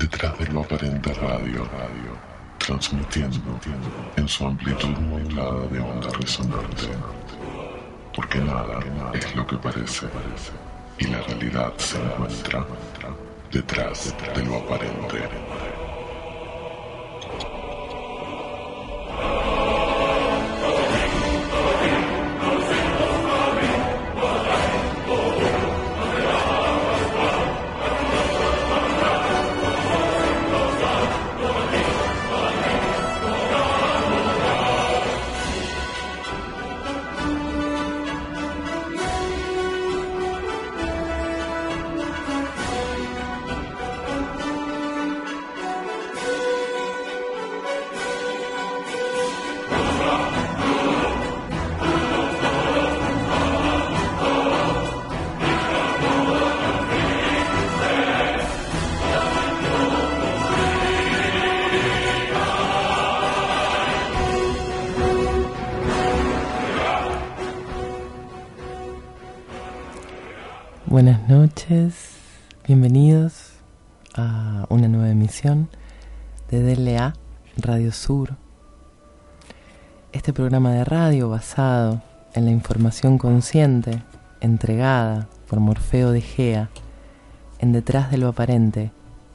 detrás de lo aparente radio, transmitiendo en su amplitud modulada de onda resonante, porque nada es lo que parece, y la realidad se encuentra detrás de lo aparente. Buenas noches, bienvenidos a una nueva emisión de DLA Radio Sur. Este programa de radio basado en la información consciente entregada por Morfeo de Gea en Detrás de lo Aparente,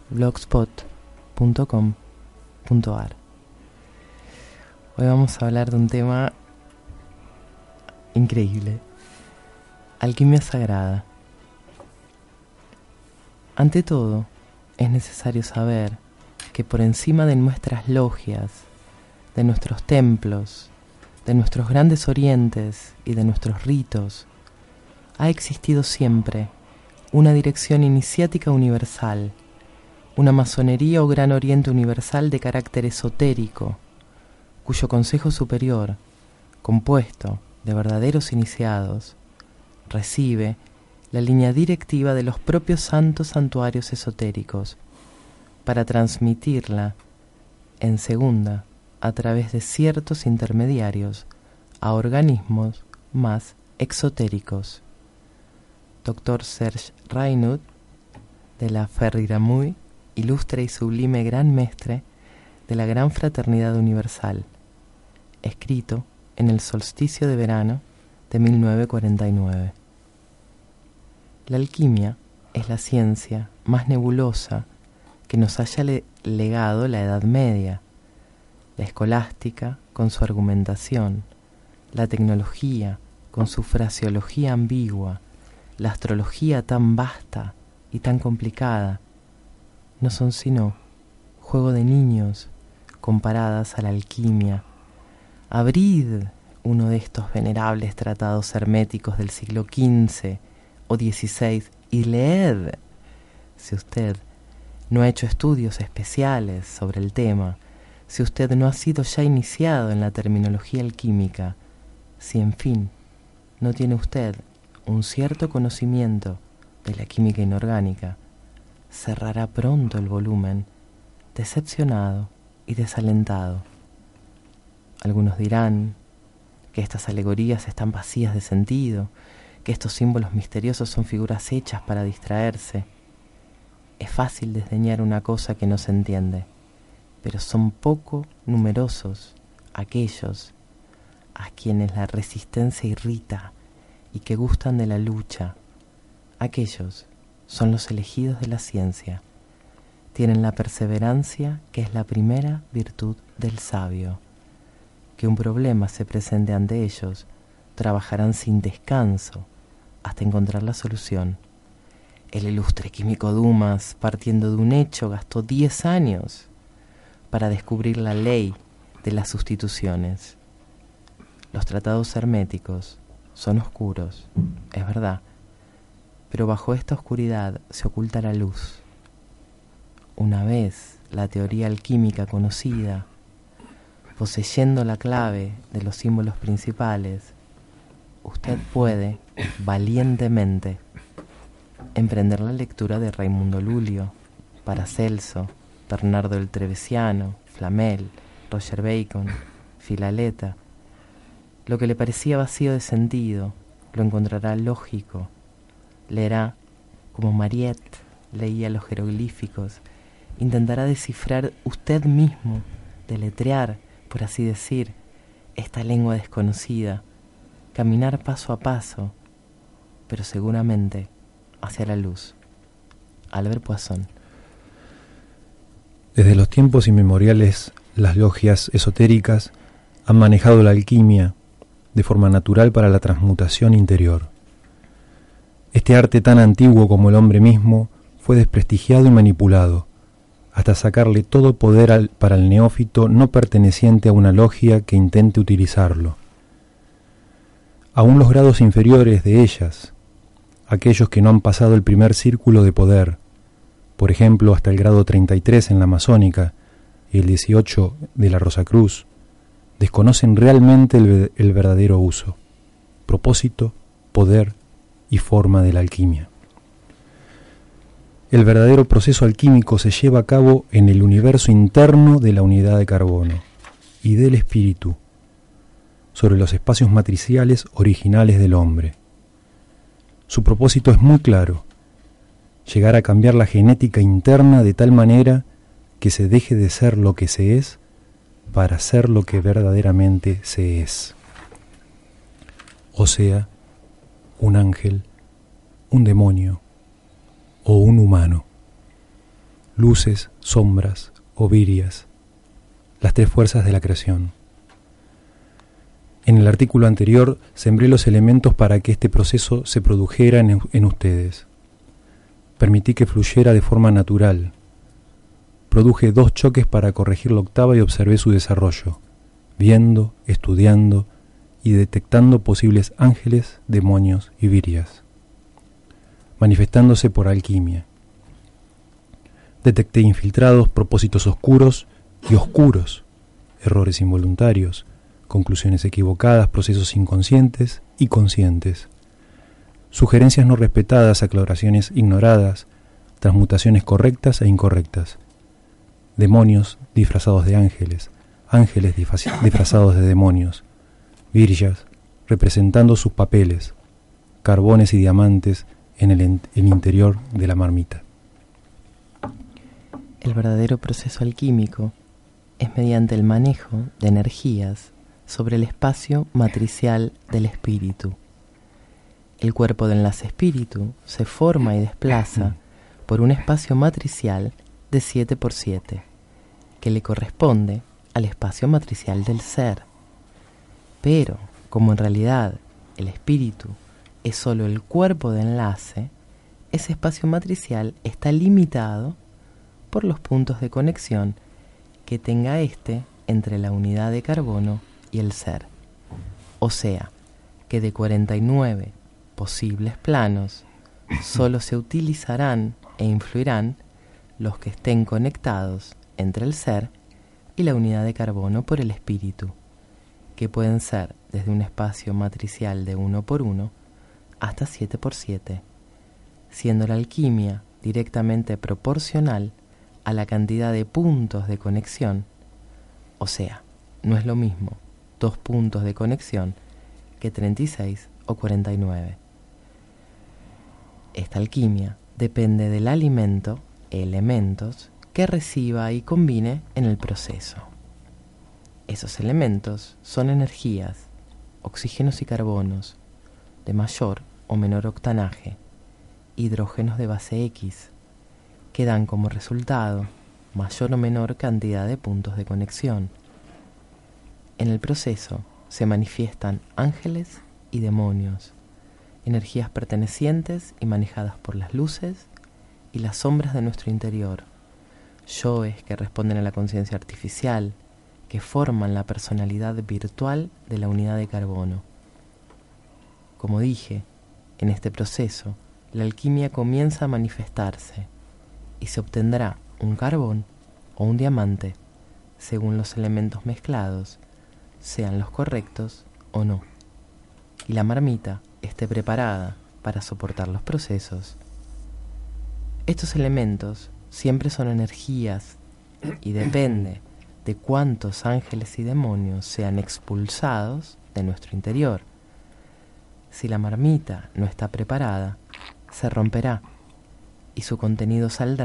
blogspot.com.ar. Hoy vamos a hablar de un tema increíble: alquimia sagrada. Ante todo, es necesario saber que por encima de nuestras logias, de nuestros templos, de nuestros grandes orientes y de nuestros ritos, ha existido siempre una dirección iniciática universal, una masonería o gran oriente universal de carácter esotérico, cuyo consejo superior, compuesto de verdaderos iniciados, recibe la línea directiva de los propios santos santuarios esotéricos para transmitirla en segunda a través de ciertos intermediarios a organismos más exotéricos. Dr. Serge Raynaud, de la Ferriramui, ilustre y sublime gran mestre de la Gran Fraternidad Universal, escrito en el solsticio de verano de 1949. La alquimia es la ciencia más nebulosa que nos haya legado la Edad Media. La escolástica con su argumentación, la tecnología con su fraseología ambigua, la astrología tan vasta y tan complicada, no son sino juego de niños comparadas a la alquimia. Abrid uno de estos venerables tratados herméticos del siglo XV o 16 y leed. Si usted no ha hecho estudios especiales sobre el tema, si usted no ha sido ya iniciado en la terminología alquímica, si en fin no tiene usted un cierto conocimiento de la química inorgánica, cerrará pronto el volumen, decepcionado y desalentado. Algunos dirán que estas alegorías están vacías de sentido, que estos símbolos misteriosos son figuras hechas para distraerse. Es fácil desdeñar una cosa que no se entiende, pero son poco numerosos aquellos a quienes la resistencia irrita y que gustan de la lucha. Aquellos son los elegidos de la ciencia. Tienen la perseverancia, que es la primera virtud del sabio. Que un problema se presente ante ellos, trabajarán sin descanso hasta encontrar la solución. El ilustre químico Dumas, partiendo de un hecho, gastó 10 años para descubrir la ley de las sustituciones. Los tratados herméticos son oscuros, es verdad, pero bajo esta oscuridad se oculta la luz. Una vez la teoría alquímica conocida, poseyendo la clave de los símbolos principales, usted puede valientemente emprender la lectura de Raimundo Lulio, Paracelso, Bernardo el Trevesiano, Flamel, Roger Bacon, Filaleta. Lo que le parecía vacío de sentido lo encontrará lógico. Leerá como Mariette leía los jeroglíficos intentará descifrar usted mismo, deletrear, por así decir, esta lengua desconocida, caminar paso a paso, pero seguramente hacia la luz. Albert Poisson. Desde los tiempos inmemoriales, las logias esotéricas han manejado la alquimia de forma natural para la transmutación interior. Este arte tan antiguo como el hombre mismo fue desprestigiado y manipulado, hasta sacarle todo poder para el neófito no perteneciente a una logia que intente utilizarlo. Aún los grados inferiores de ellas, aquellos que no han pasado el primer círculo de poder, por ejemplo hasta el grado 33 en la masónica y el 18 de la Rosacruz, desconocen realmente el verdadero uso, propósito, poder y forma de la alquimia. El verdadero proceso alquímico se lleva a cabo en el universo interno de la unidad de carbono y del espíritu, sobre los espacios matriciales originales del hombre. Su propósito es muy claro: llegar a cambiar la genética interna de tal manera que se deje de ser lo que se es para ser lo que verdaderamente se es. O sea, un ángel, un demonio o un humano. Luces, sombras o virias, las tres fuerzas de la creación. En el artículo anterior sembré los elementos para que este proceso se produjera en ustedes. Permití que fluyera de forma natural. Produje 2 choques para corregir la octava y observé su desarrollo, viendo, estudiando y detectando posibles ángeles, demonios y virias, manifestándose por alquimia. Detecté infiltrados, propósitos oscuros y oscuros, errores involuntarios, conclusiones equivocadas, procesos inconscientes y conscientes, sugerencias no respetadas, aclaraciones ignoradas, transmutaciones correctas e incorrectas, demonios disfrazados de ángeles, ángeles disfrazados de demonios, virjas representando sus papeles, carbones y diamantes en el interior de la marmita. El verdadero proceso alquímico es mediante el manejo de energías sobre el espacio matricial del espíritu. El cuerpo de enlace espíritu se forma y desplaza por un espacio matricial de 7×7, que le corresponde al espacio matricial del ser. Pero, como en realidad el espíritu es solo el cuerpo de enlace, ese espacio matricial está limitado por los puntos de conexión que tenga entre la unidad de carbono y el ser. O sea, que de 49 posibles planos, solo se utilizarán e influirán los que estén conectados entre el ser y la unidad de carbono por el espíritu, que pueden ser desde un espacio matricial de 1×1 hasta 7×7, siendo la alquimia directamente proporcional a la cantidad de puntos de conexión. O sea, no es lo mismo 2 puntos de conexión que 36 o 49. Esta alquimia depende del alimento, elementos, que reciba y combine en el proceso. Esos elementos son energías, oxígenos y carbonos, de mayor o menor octanaje, hidrógenos de base X, que dan como resultado mayor o menor cantidad de puntos de conexión. En el proceso se manifiestan ángeles y demonios, energías pertenecientes y manejadas por las luces y las sombras de nuestro interior, yoes que responden a la conciencia artificial, que forman la personalidad virtual de la unidad de carbono. Como dije, en este proceso, la alquimia comienza a manifestarse y se obtendrá un carbón o un diamante, según los elementos mezclados, sean los correctos o no, y la marmita esté preparada para soportar los procesos. Estos elementos siempre son energías y depende de cuántos ángeles y demonios sean expulsados de nuestro interior. Si la marmita no está preparada, se romperá y su contenido saldrá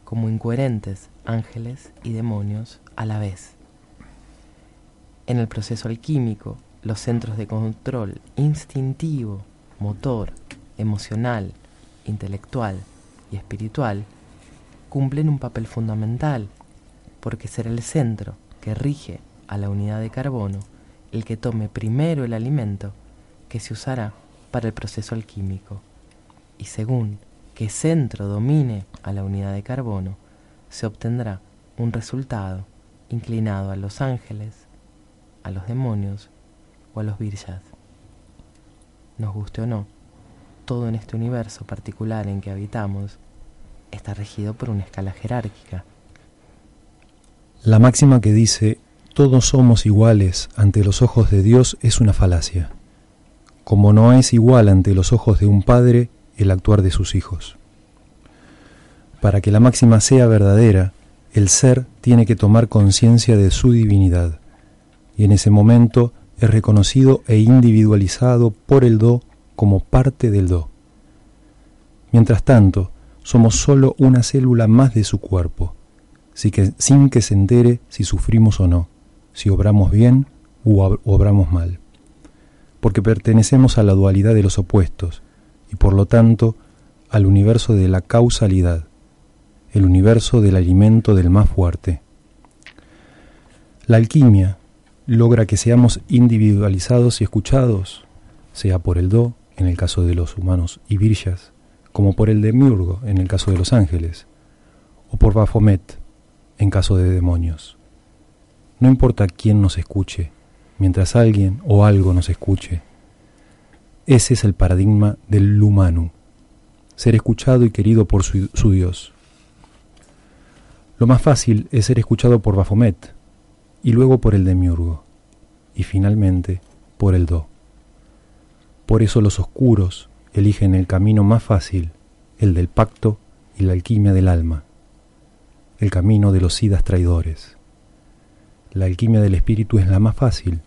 como incoherentes ángeles y demonios a la vez. En el proceso alquímico, los centros de control instintivo, motor, emocional, intelectual y espiritual cumplen un papel fundamental, porque será el centro que rige a la unidad de carbono el que tome primero el alimento que se usará para el proceso alquímico, y según qué centro domine a la unidad de carbono, se obtendrá un resultado inclinado a los ángeles, a los demonios o a los virshas. Nos guste o no, todo en este universo particular en que habitamos está regido por una escala jerárquica. La máxima que dice todos somos iguales ante los ojos de Dios es una falacia, como no es igual ante los ojos de un padre el actuar de sus hijos. Para que la máxima sea verdadera, el ser tiene que tomar conciencia de su divinidad, y en ese momento es reconocido e individualizado por el Do como parte del Do. Mientras tanto, somos solo una célula más de su cuerpo, sin que se entere si sufrimos o no, si obramos bien u obramos mal, porque pertenecemos a la dualidad de los opuestos y por lo tanto al universo de la causalidad, el universo del alimento del más fuerte. La alquimia logra que seamos individualizados y escuchados, sea por el Do, en el caso de los humanos y virshas, como por el demiurgo, en el caso de los ángeles, o por Baphomet, en caso de demonios. No importa quién nos escuche, mientras alguien o algo nos escuche. Ese es el paradigma del Lumanu, ser escuchado y querido por su Dios. Lo más fácil es ser escuchado por Baphomet, y luego por el demiurgo, y finalmente por el Do. Por eso los oscuros eligen el camino más fácil, el del pacto y la alquimia del alma, el camino de los siddhas traidores. La alquimia del espíritu es la más fácil,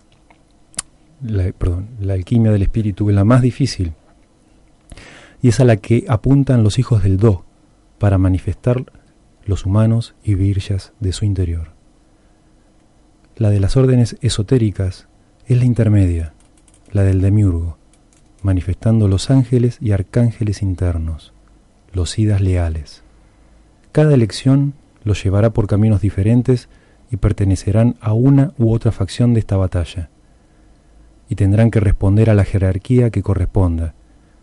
la alquimia del espíritu es la más difícil, y es a la que apuntan los hijos del Do para manifestar los humanos y virshas de su interior. La de las órdenes esotéricas es la intermedia, la del demiurgo, manifestando los ángeles y arcángeles internos, los siddhas leales. Cada elección los llevará por caminos diferentes y pertenecerán a una u otra facción de esta batalla, y tendrán que responder a la jerarquía que corresponda,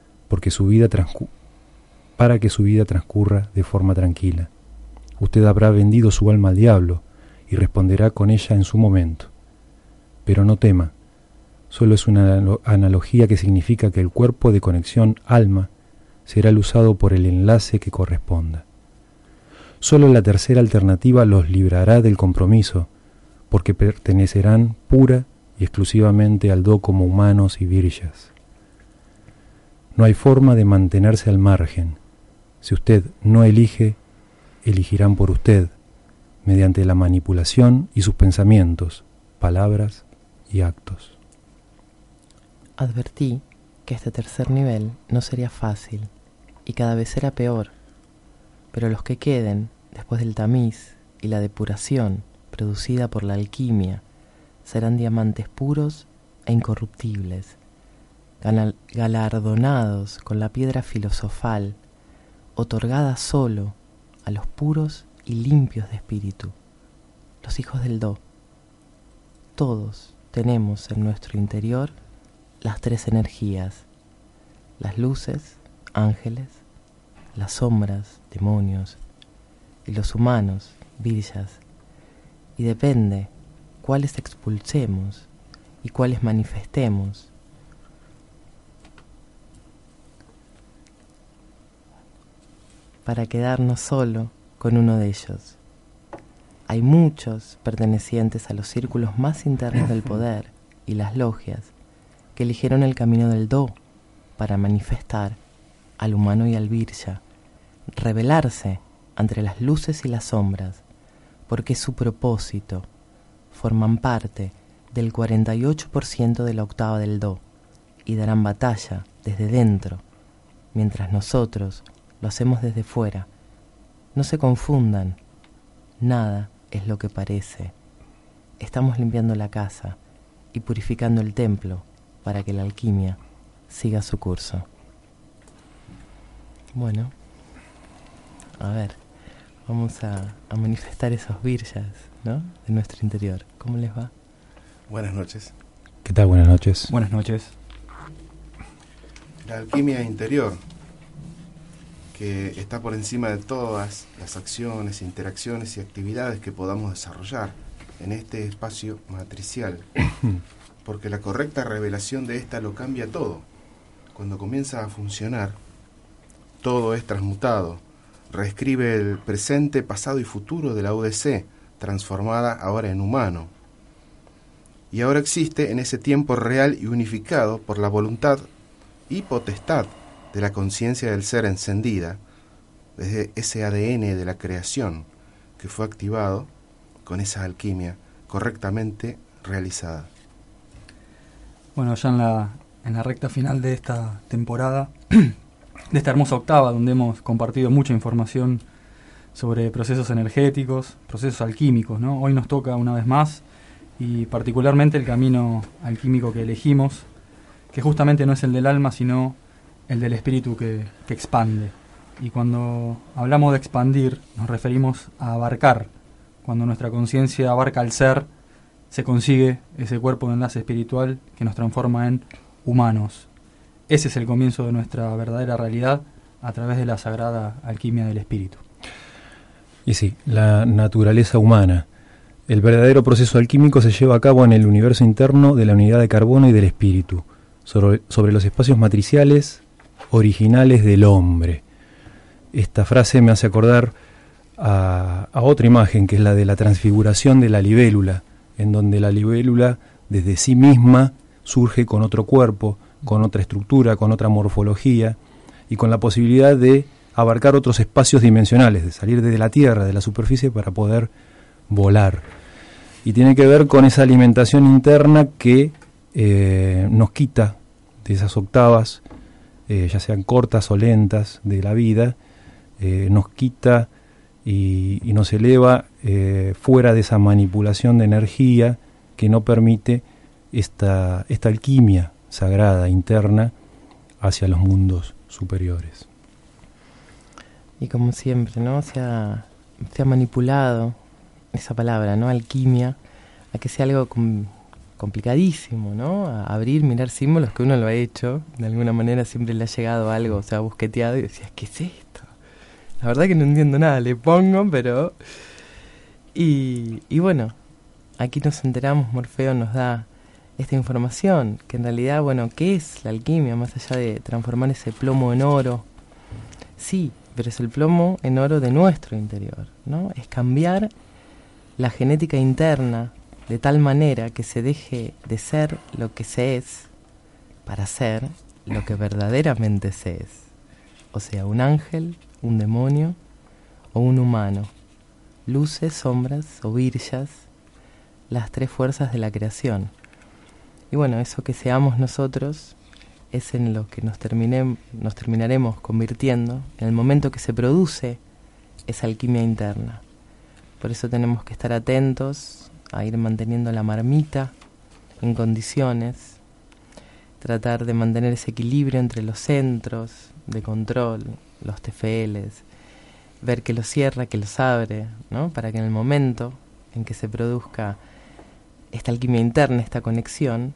para que su vida transcurra de forma tranquila. Usted habrá vendido su alma al diablo y responderá con ella en su momento. Pero no tema, solo es una analogía que significa que el cuerpo de conexión alma será el usado por el enlace que corresponda. Solo la tercera alternativa los librará del compromiso, porque pertenecerán pura y exclusivamente al Do como humanos y virshas. No hay forma de mantenerse al margen. Si usted no elige, elegirán por usted, mediante la manipulación y sus pensamientos, palabras y actos. Advertí que este tercer nivel no sería fácil y cada vez será peor, pero los que queden después del tamiz y la depuración producida por la alquimia serán diamantes puros e incorruptibles, galardonados con la piedra filosofal otorgada solo a los puros y limpios de espíritu, los hijos del Do. Todos tenemos en nuestro interior las tres energías, las luces, ángeles, las sombras, demonios, y los humanos, virshas, y depende cuáles expulsemos y cuáles manifestemos. Para quedarnos solo con uno de ellos. Hay muchos pertenecientes a los círculos más internos del poder y las logias que eligieron el camino del Do para manifestar al humano y al virsha, revelarse entre las luces y las sombras, porque su propósito forman parte del 48% de la octava del Do y darán batalla desde dentro, mientras nosotros lo hacemos desde fuera, No se confundan, nada es lo que parece. Estamos limpiando la casa y purificando el templo para que la alquimia siga su curso. Bueno, a ver, vamos a manifestar esos virjas, ¿no?, de nuestro interior. ¿Cómo les va? Buenas noches. ¿Qué tal? Buenas noches. Buenas noches. La alquimia interior, que está por encima de todas las acciones, interacciones y actividades que podamos desarrollar en este espacio matricial, porque la correcta revelación de esta lo cambia todo. Cuando comienza a funcionar, todo es transmutado, reescribe el presente, pasado y futuro de la UDC, transformada ahora en humano. Y ahora existe en ese tiempo real y unificado por la voluntad y potestad de la conciencia del ser encendida, desde ese ADN de la creación que fue activado con esa alquimia correctamente realizada. Bueno, ya en la recta final de esta temporada, de esta hermosa octava, donde hemos compartido mucha información sobre procesos energéticos, procesos alquímicos, ¿no? Hoy nos toca una vez más, y particularmente el camino alquímico que elegimos, que justamente no es el del alma, sino el del espíritu que expande. Y cuando hablamos de expandir, nos referimos a abarcar. Cuando nuestra conciencia abarca al ser, se consigue ese cuerpo de enlace espiritual que nos transforma en humanos. Ese es el comienzo de nuestra verdadera realidad a través de la sagrada alquimia del espíritu. Y sí, la naturaleza humana. El verdadero proceso alquímico se lleva a cabo en el universo interno de la unidad de carbono y del espíritu, sobre los espacios matriciales originales del hombre. Esta frase me hace acordar a otra imagen, que es la de la transfiguración de la libélula, en donde la libélula desde sí misma surge con otro cuerpo, con otra estructura, con otra morfología y con la posibilidad de abarcar otros espacios dimensionales, de salir desde la tierra, de la superficie, para poder volar. Y tiene que ver con esa alimentación interna que nos quita de esas octavas, ya sean cortas o lentas, de la vida, nos quita y nos eleva fuera de esa manipulación de energía que no permite esta alquimia sagrada interna hacia los mundos superiores. Y como siempre, ¿no?, se ha manipulado esa palabra, ¿no?, alquimia, a que sea algo complicadísimo, ¿no?, a abrir, mirar símbolos, que uno lo ha hecho, de alguna manera siempre le ha llegado algo, o sea, busqueteado y decías, ¿qué es esto? La verdad que no entiendo nada, le pongo, pero... Y bueno, aquí nos enteramos, Morfeo nos da esta información, que en realidad, bueno, ¿qué es la alquimia? Más allá de transformar ese plomo en oro, sí, pero es el plomo en oro de nuestro interior, ¿no? Es cambiar la genética interna de tal manera que se deje de ser lo que se es para ser lo que verdaderamente se es. O sea, un ángel, un demonio o un humano. Luces, sombras o virjas, las tres fuerzas de la creación. Y bueno, eso que seamos nosotros es en lo que nos terminaremos convirtiendo en el momento que se produce esa alquimia interna. Por eso tenemos que estar atentos a ir manteniendo la marmita en condiciones, tratar de mantener ese equilibrio entre los centros de control, los TFLs, ver que los cierra, que los abre, ¿no?, para que en el momento en que se produzca esta alquimia interna, esta conexión,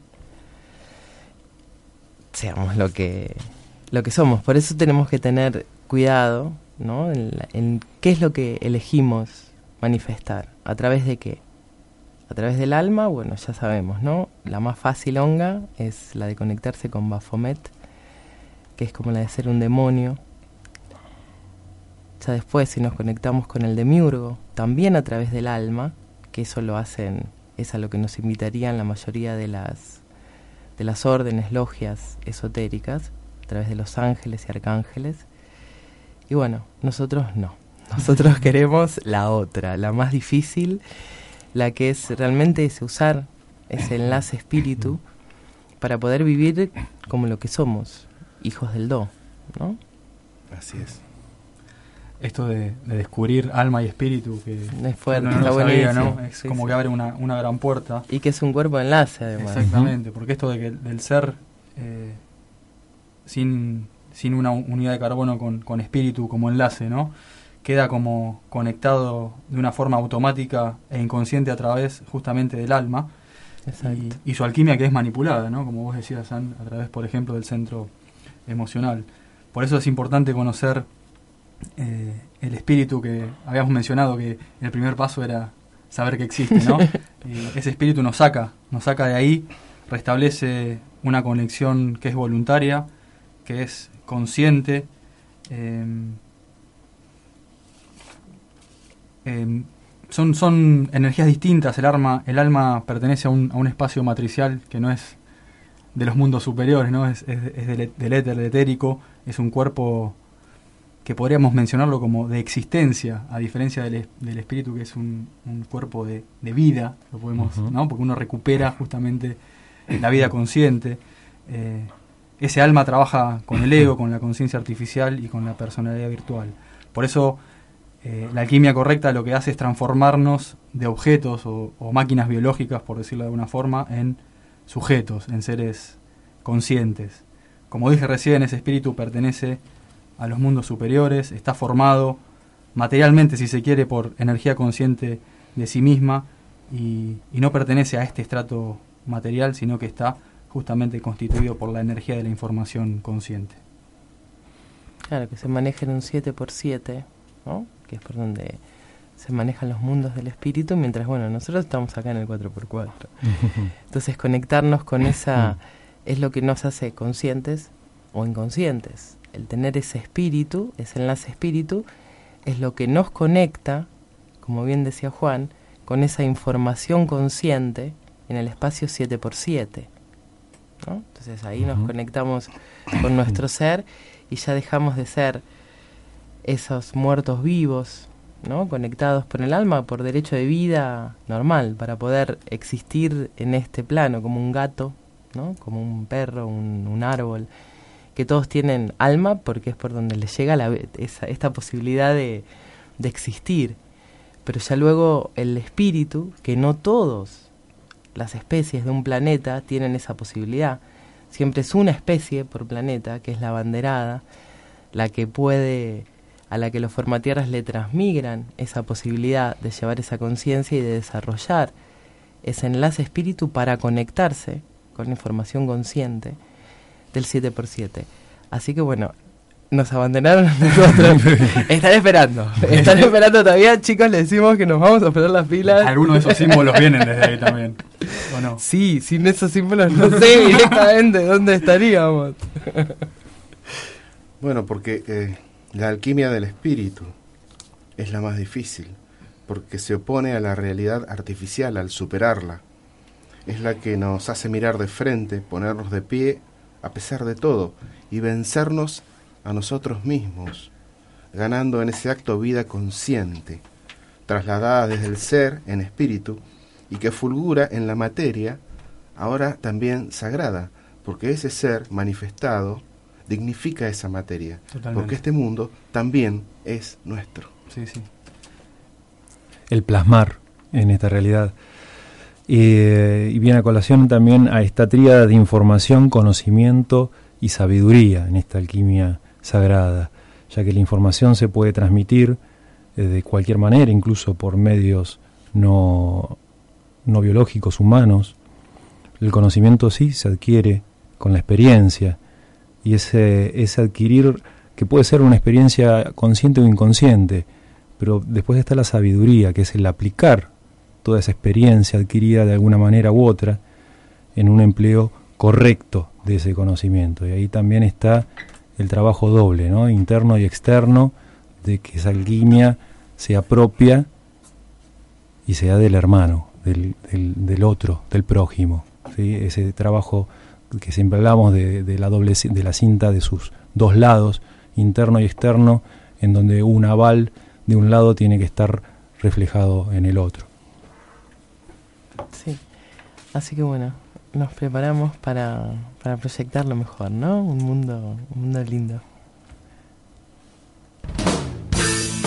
seamos lo que somos. Por eso tenemos que tener cuidado, ¿no?, en qué es lo que elegimos manifestar. ¿A través de qué? A través del alma, bueno, ya sabemos, ¿no? La más fácil onga es la de conectarse con Baphomet, que es como la de ser un demonio. Ya después, si nos conectamos con el demiurgo, también a través del alma, que eso lo hacen, es a lo que nos invitarían la mayoría de las órdenes, logias esotéricas, a través de los ángeles y arcángeles. Y bueno, nosotros no. Nosotros queremos la otra, la más difícil, la que es realmente usar ese enlace espíritu para poder vivir como lo que somos, hijos del Do, ¿no? Así es. esto de descubrir alma y espíritu, que es fuerte, uno no está lo sabía, buenísimo. ¿no? Es Sí, como sí. que abre una gran puerta. Y que es un cuerpo de enlace, además. Exactamente, porque esto de que del ser sin una unidad de carbono con espíritu como enlace, ¿no? Queda como conectado de una forma automática e inconsciente a través justamente del alma. Exacto. Y su alquimia, que es manipulada, ¿no? Como vos decías, San, a través, por ejemplo, del centro emocional. Por eso es importante conocer el espíritu que habíamos mencionado, que el primer paso era saber que existe, ¿no? Y ese espíritu nos saca de ahí, restablece una conexión que es voluntaria, que es consciente. Son energías distintas. El alma pertenece a un espacio matricial que no es de los mundos superiores, ¿no? Es del éter, del etérico. Es un cuerpo que podríamos mencionarlo como de existencia, a diferencia del espíritu, que es un cuerpo de vida, lo podemos, ¿no? Porque uno recupera justamente la vida consciente. Ese alma trabaja con el ego, con la conciencia artificial y con la personalidad virtual. Por eso la alquimia correcta lo que hace es transformarnos de objetos o máquinas biológicas, por decirlo de alguna forma, en sujetos, en seres conscientes. Como dije recién, ese espíritu pertenece a los mundos superiores, está formado materialmente, si se quiere, por energía consciente de sí misma y no pertenece a este estrato material, sino que está justamente constituido por la energía de la información consciente. Claro, que se maneja en un 7x7, ¿no? Que es por donde se manejan los mundos del espíritu, mientras, bueno, nosotros estamos acá en el 4x4. Entonces, conectarnos con esa es lo que nos hace conscientes o inconscientes. El tener ese espíritu, ese enlace espíritu, es lo que nos conecta, como bien decía Juan, con esa información consciente en el espacio 7x7, ¿no? Entonces ahí nos conectamos con nuestro ser y ya dejamos de ser esos muertos vivos, ¿no? Conectados por el alma, por derecho de vida normal, para poder existir en este plano, como un gato, ¿no? Como un perro, un árbol, que todos tienen alma porque es por donde les llega esta posibilidad de existir. Pero ya luego el espíritu, que no todos las especies de un planeta tienen esa posibilidad. Siempre es una especie por planeta, que es la abanderada, la que puede, a la que los formatierras le transmigran esa posibilidad de llevar esa conciencia y de desarrollar ese enlace espíritu para conectarse con la información consciente del 7x7. Así que bueno, nos abandonaron a nosotros. Están esperando todavía, chicos, les decimos que nos vamos a poner las pilas. Algunos de esos símbolos vienen desde ahí también, ¿o no? Sí, sin esos símbolos no sé directamente dónde estaríamos. Bueno, porque la alquimia del espíritu es la más difícil, porque se opone a la realidad artificial al superarla. Es la que nos hace mirar de frente, ponernos de pie a pesar de todo y vencernos a nosotros mismos, ganando en ese acto vida consciente, trasladada desde el ser en espíritu y que fulgura en la materia, ahora también sagrada, porque ese ser manifestado dignifica esa materia. Totalmente. Porque este mundo también es nuestro. Sí, sí. El plasmar en esta realidad. Y viene a colación también a esta tríada de información, conocimiento y sabiduría en esta alquimia sagrada, ya que la información se puede transmitir de cualquier manera, incluso por medios no biológicos, humanos. El conocimiento sí se adquiere con la experiencia, y ese adquirir, que puede ser una experiencia consciente o inconsciente, pero después está la sabiduría, que es el aplicar toda esa experiencia adquirida de alguna manera u otra en un empleo correcto de ese conocimiento. Y ahí también está el trabajo doble, ¿no? Interno y externo, de que esa alquimia sea propia y sea del hermano, del otro, del prójimo, ¿sí? Ese trabajo que siempre hablamos de la cinta de sus dos lados, interno y externo, en donde un aval de un lado tiene que estar reflejado en el otro. Sí, así que bueno, nos preparamos para proyectar lo mejor, ¿no? Un mundo lindo.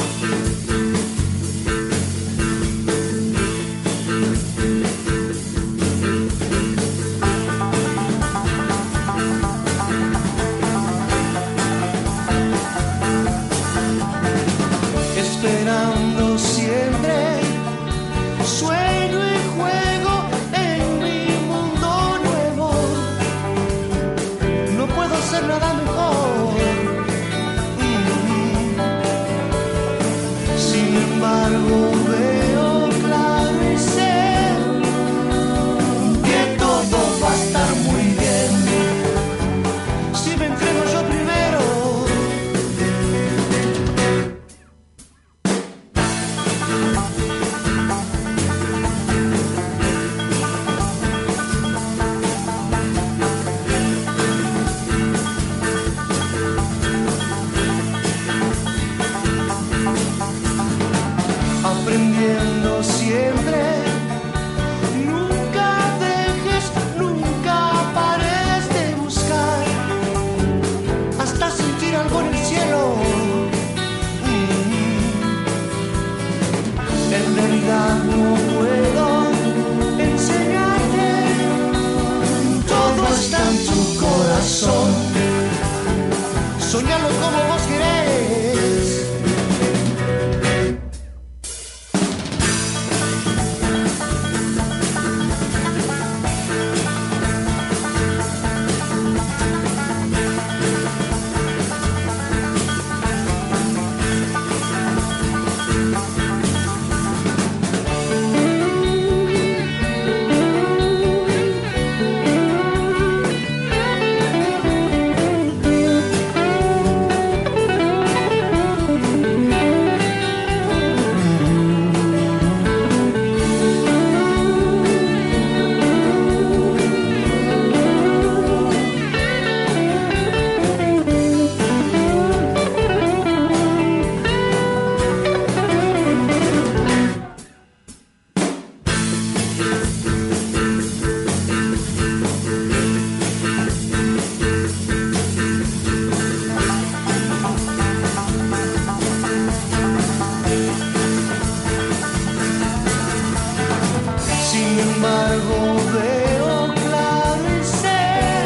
embargo veo claro y sé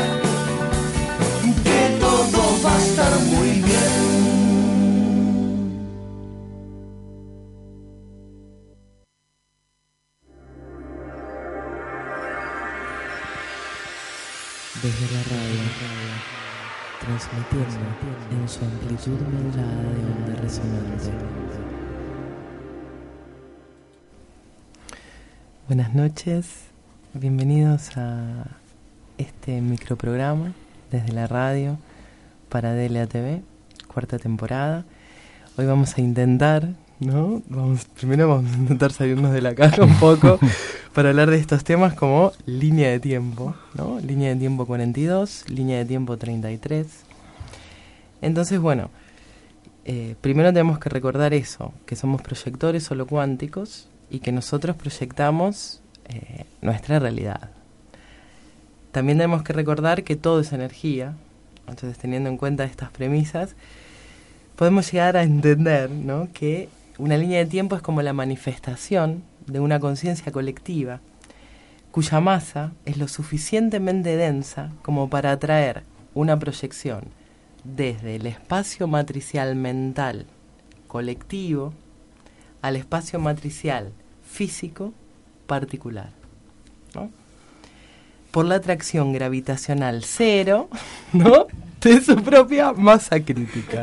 que todo va a estar muy bien. Desde la radio, transmitiendo en su amplitud modulada de onda resonante. Buenas noches, bienvenidos a este microprograma desde la radio para DLA TV, cuarta temporada. Hoy vamos a intentar, ¿no? Primero vamos a intentar salirnos de la caja un poco para hablar de estos temas como línea de tiempo, ¿no? Línea de tiempo 42, línea de tiempo 33. Entonces, bueno, primero tenemos que recordar eso, que somos proyectores holocuánticos y que nosotros proyectamos nuestra realidad. También tenemos que recordar que todo es energía. Entonces, teniendo en cuenta estas premisas, podemos llegar a entender, ¿no?, que una línea de tiempo es como la manifestación de una conciencia colectiva, cuya masa es lo suficientemente densa como para atraer una proyección desde el espacio matricial mental colectivo al espacio matricial físico particular, ¿no? Por la atracción gravitacional cero, ¿no?, de su propia masa crítica.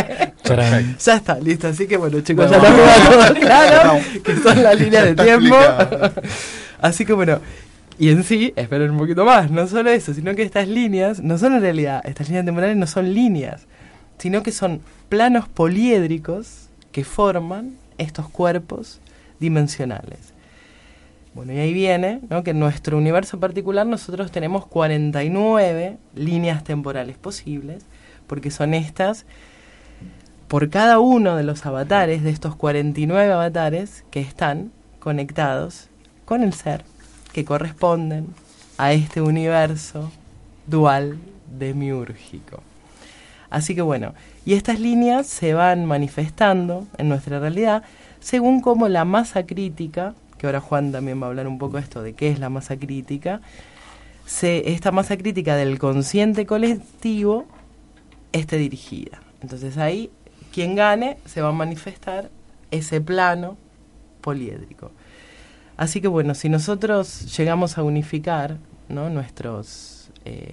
Ya está, listo. Así que bueno, chicos, ya nos queda todo claro, que son las líneas de tiempo. Así que bueno, y en sí, esperen un poquito más, no solo eso, sino que estas líneas, no son en realidad, estas líneas temporales no son líneas, sino que son planos poliédricos que forman estos cuerpos dimensionales. Bueno, y ahí viene, ¿no?, que en nuestro universo particular nosotros tenemos 49 líneas temporales posibles, porque son estas, por cada uno de los avatares, de estos 49 avatares que están conectados con el ser, que corresponden a este universo dual demiúrgico. Así que bueno, y estas líneas se van manifestando en nuestra realidad según como la masa crítica, que ahora Juan también va a hablar un poco de esto, de qué es la masa crítica, esta masa crítica del consciente colectivo esté dirigida. Entonces ahí, quien gane, se va a manifestar ese plano poliédrico. Así que bueno, si nosotros llegamos a unificar, ¿no?, nuestros...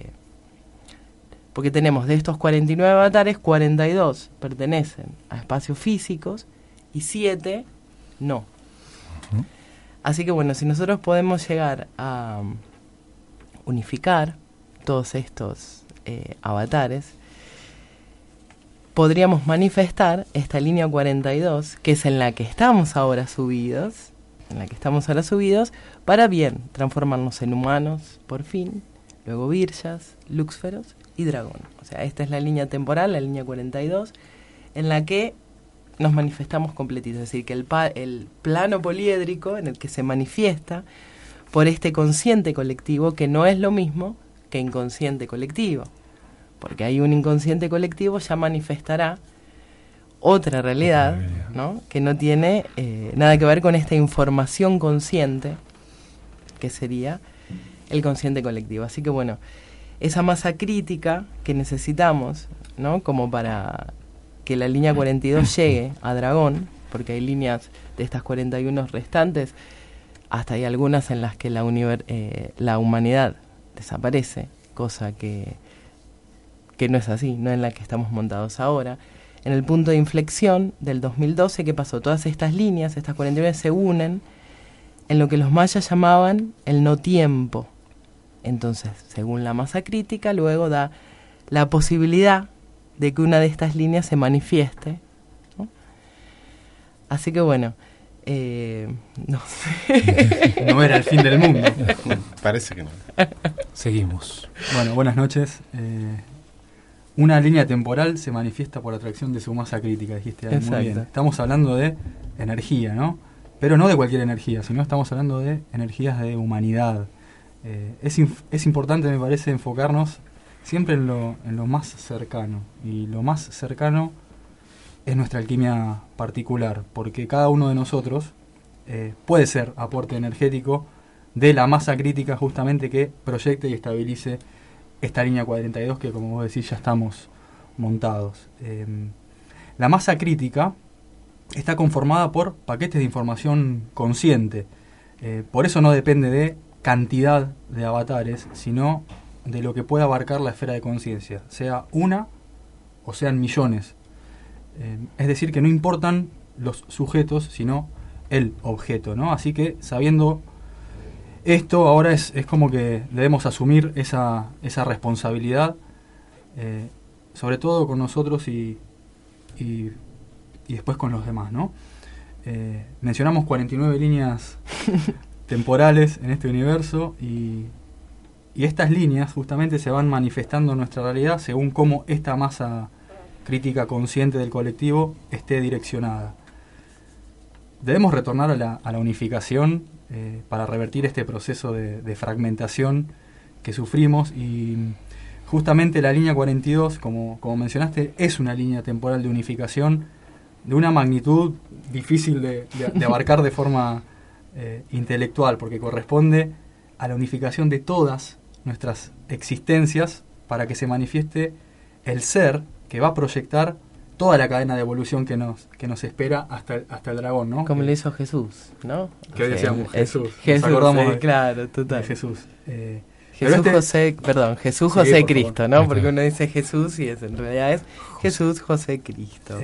porque tenemos de estos 49 avatares, 42 pertenecen a espacios físicos y 7 no. Así que bueno, si nosotros podemos llegar a unificar todos estos avatares, podríamos manifestar esta línea 42, que es en la que estamos ahora subidos, para bien transformarnos en humanos, por fin, luego virchas, lúxferos y dragón. O sea, esta es la línea temporal, la línea 42, en la que nos manifestamos completitos, es decir, que el plano poliédrico en el que se manifiesta por este consciente colectivo, que no es lo mismo que inconsciente colectivo, porque hay un inconsciente colectivo, ya manifestará otra realidad, ¿no?, que no tiene nada que ver con esta información consciente, que sería el consciente colectivo. Así que bueno, esa masa crítica que necesitamos, ¿no?, como para que la línea 42 llegue a dragón, porque hay líneas de estas 41 restantes, hasta hay algunas en las que la humanidad desaparece, cosa que no es así, no en la que estamos montados ahora. En el punto de inflexión del 2012, ¿qué pasó? Todas estas líneas, estas 41, se unen en lo que los mayas llamaban el no tiempo. Entonces, según la masa crítica, luego da la posibilidad de que una de estas líneas se manifieste, ¿no? Así que bueno, no sé. No era el fin del mundo. Parece que no. Seguimos. Bueno, buenas noches. Una línea temporal se manifiesta por atracción de su masa crítica, dijiste ahí, muy bien. Estamos hablando de energía, ¿no? Pero no de cualquier energía, sino estamos hablando de energías de humanidad. Es importante, me parece, enfocarnos siempre en lo más cercano, y lo más cercano es nuestra alquimia particular, porque cada uno de nosotros puede ser aporte energético de la masa crítica justamente que proyecte y estabilice esta línea 42 que, como vos decís, ya estamos montados. La masa crítica está conformada por paquetes de información consciente. Por eso no depende de cantidad de avatares, sino de lo que pueda abarcar la esfera de conciencia, sea una o sean millones. Es decir, que no importan los sujetos, sino el objeto, ¿no? Así que, sabiendo esto, ahora es como que debemos asumir esa responsabilidad, sobre todo con nosotros y después con los demás, ¿no? Mencionamos 49 líneas temporales en este universo y estas líneas justamente se van manifestando en nuestra realidad según cómo esta masa crítica consciente del colectivo esté direccionada. Debemos retornar a la unificación para revertir este proceso de fragmentación que sufrimos, y justamente la línea 42, como mencionaste, es una línea temporal de unificación de una magnitud difícil de abarcar de forma intelectual, porque corresponde a la unificación de todas nuestras existencias para que se manifieste el ser que va a proyectar toda la cadena de evolución que nos espera hasta el dragón, ¿no? Como lo hizo Jesús, ¿no? Que hoy decíamos Jesús. Jesús, nos acordamos claro, total. de Jesús. Jesús, José, Cristo, ¿no? Porque uno dice Jesús y en realidad es Jesús, José, Cristo.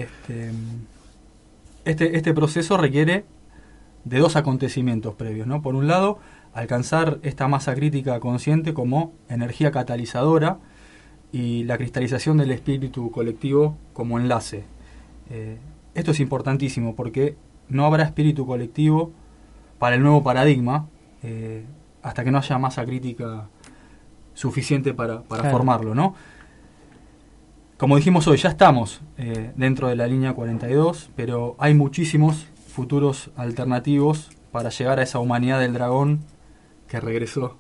Este proceso requiere de dos acontecimientos previos, ¿no? Por un lado, alcanzar esta masa crítica consciente como energía catalizadora y la cristalización del espíritu colectivo como enlace. Esto es importantísimo porque no habrá espíritu colectivo para el nuevo paradigma hasta que no haya masa crítica suficiente para claro, formarlo, ¿no? Como dijimos hoy, ya estamos dentro de la línea 42, pero hay muchísimos futuros alternativos para llegar a esa humanidad del dragón que regresó.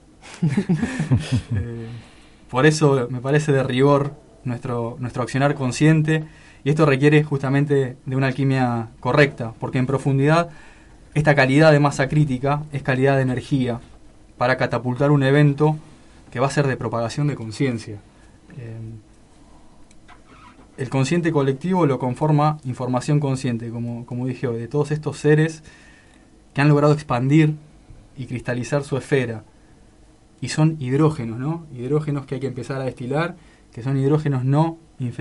Por eso me parece de rigor nuestro accionar consciente, y esto requiere justamente de una alquimia correcta, porque en profundidad esta calidad de masa crítica es calidad de energía para catapultar un evento que va a ser de propagación de conciencia. El consciente colectivo lo conforma información consciente, como dije hoy, de todos estos seres que han logrado expandir y cristalizar su esfera. Y son hidrógenos, ¿no? Hidrógenos que hay que empezar a destilar, que son hidrógenos no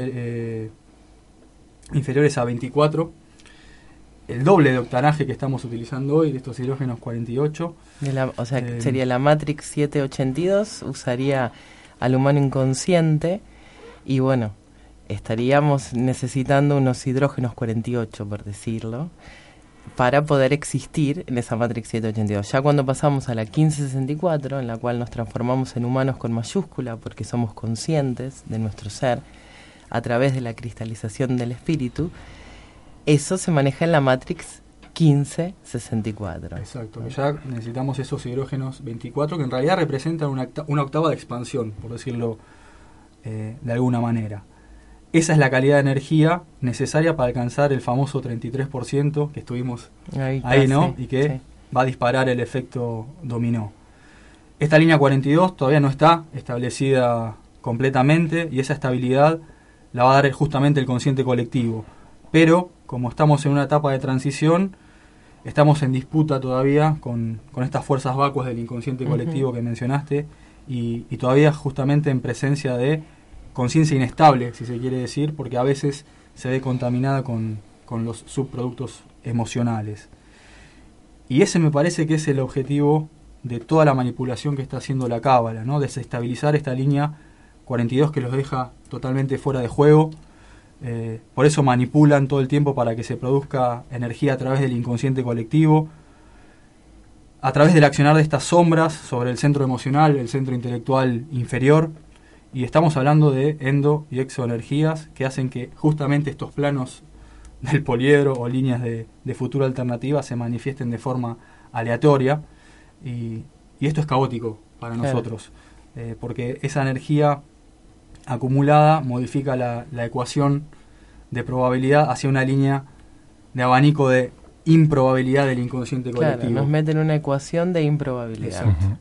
inferiores a 24. El doble de octanaje que estamos utilizando hoy, de estos hidrógenos 48. Sería la Matrix 782, usaría al humano inconsciente y bueno, estaríamos necesitando unos hidrógenos 48, por decirlo, para poder existir en esa Matrix 782. Ya cuando pasamos a la 1564, en la cual nos transformamos en humanos con mayúscula porque somos conscientes de nuestro ser a través de la cristalización del espíritu, eso se maneja en la Matrix 1564. Exacto, ya necesitamos esos hidrógenos 24 que en realidad representan una octava de expansión, por decirlo de alguna manera. Esa es la calidad de energía necesaria para alcanzar el famoso 33% que estuvimos ahí, ¿no? Y que va a disparar el efecto dominó. Esta línea 42 todavía no está establecida completamente y esa estabilidad la va a dar justamente el consciente colectivo. Pero, como estamos en una etapa de transición, estamos en disputa todavía con estas fuerzas vacuas del inconsciente colectivo que mencionaste y todavía justamente en presencia de conciencia inestable, si se quiere decir, porque a veces se ve contaminada con los subproductos emocionales. Y ese me parece que es el objetivo de toda la manipulación que está haciendo la cábala, ¿no? Desestabilizar esta línea 42 que los deja totalmente fuera de juego. Por eso manipulan todo el tiempo para que se produzca energía a través del inconsciente colectivo, a través del accionar de estas sombras sobre el centro emocional, el centro intelectual inferior. Y estamos hablando de endo y exoenergías que hacen que justamente estos planos del poliedro o líneas de futuro alternativa se manifiesten de forma aleatoria. Y esto es caótico para nosotros, porque esa energía acumulada modifica la ecuación de probabilidad hacia una línea de abanico de improbabilidad del inconsciente Claro, colectivo. nos meten en una ecuación de improbabilidad. Exacto.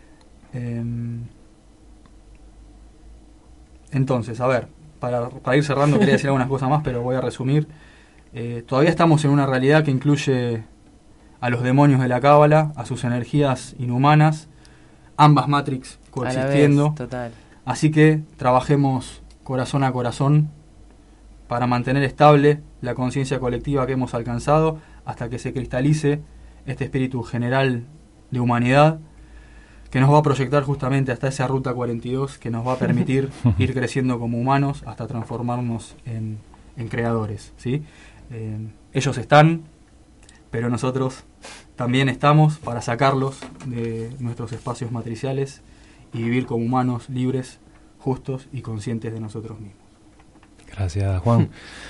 Entonces, a ver, para ir cerrando, quería decir algunas cosas más, pero voy a resumir. Todavía estamos en una realidad que incluye a los demonios de la cábala, a sus energías inhumanas, ambas Matrix coexistiendo. A la vez, total. Así que trabajemos corazón a corazón para mantener estable la conciencia colectiva que hemos alcanzado hasta que se cristalice este espíritu general de humanidad que nos va a proyectar justamente hasta esa ruta 42 que nos va a permitir ir creciendo como humanos hasta transformarnos en creadores, ¿sí? Ellos están, pero nosotros también estamos para sacarlos de nuestros espacios matriciales y vivir como humanos libres, justos y conscientes de nosotros mismos. Gracias, Juan.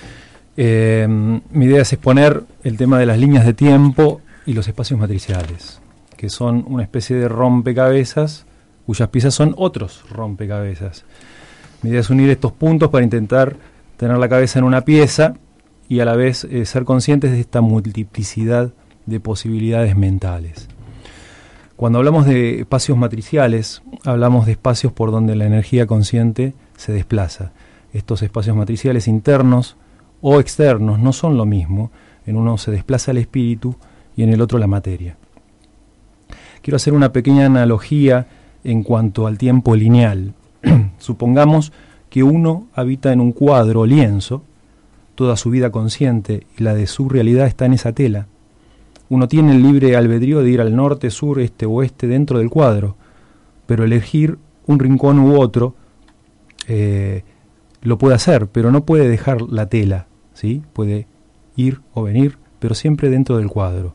Mi idea es exponer el tema de las líneas de tiempo y los espacios matriciales, que son una especie de rompecabezas cuyas piezas son otros rompecabezas. Mi idea es unir estos puntos para intentar tener la cabeza en una pieza y a la vez ser conscientes de esta multiplicidad de posibilidades mentales. Cuando hablamos de espacios matriciales, hablamos de espacios por donde la energía consciente se desplaza. Estos espacios matriciales internos o externos no son lo mismo. En uno se desplaza el espíritu y en el otro la materia. Quiero hacer una pequeña analogía en cuanto al tiempo lineal. Supongamos que uno habita en un cuadro o lienzo, toda su vida consciente y la de su realidad está en esa tela. Uno tiene el libre albedrío de ir al norte, sur, este o oeste dentro del cuadro, pero elegir un rincón u otro lo puede hacer, pero no puede dejar la tela, ¿sí? Puede ir o venir, pero siempre dentro del cuadro.